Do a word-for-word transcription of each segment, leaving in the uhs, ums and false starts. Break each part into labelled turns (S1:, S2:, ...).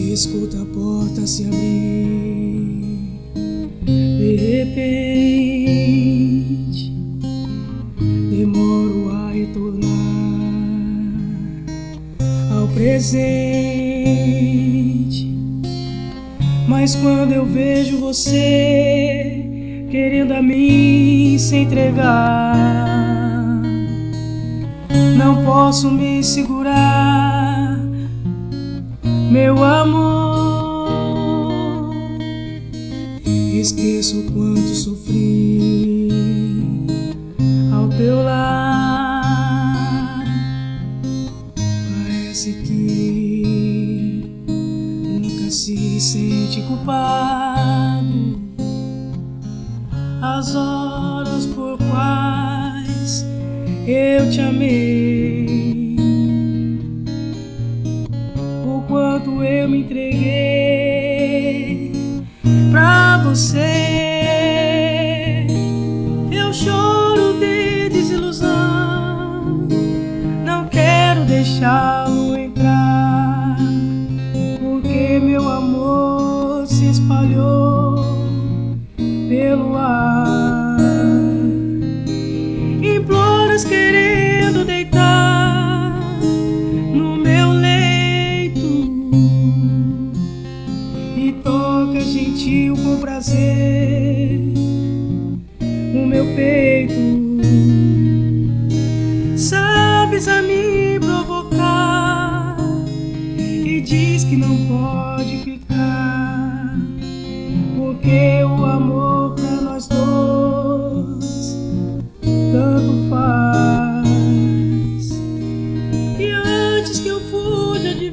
S1: Escuta a porta se abrir, de repente demoro a retornar ao presente. Mas quando eu vejo você querendo a mim se entregar, não posso me segurar, meu amor. Esqueço o quanto sofri ao teu lado. Parece que nunca se sente culpado. As horas por quais eu te amei, o quanto eu me entreguei pra você. Eu choro de desilusão, não quero deixá-lo entrar, porque meu amor se espalhou pelo ar. Imploras querendo deitar no meu leito e toca gentil com prazer o meu peito. Sabes a me provocar e diz que não pode ficar, porque o amor pra nós dois tanto faz. E antes que eu fuja de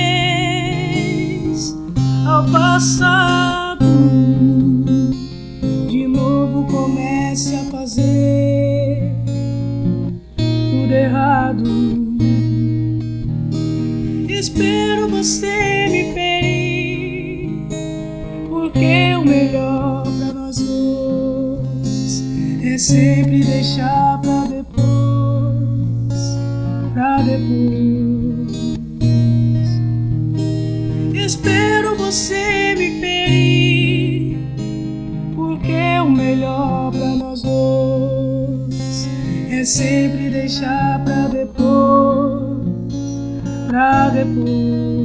S1: vez ao passado, de novo comece a fazer tudo errado. Espero você me ferir, porque o melhor pra nós dois é sempre deixar pra depois, pra depois. Espero você me ferir, porque o melhor pra nós dois é sempre deixar pra depois, pra depois.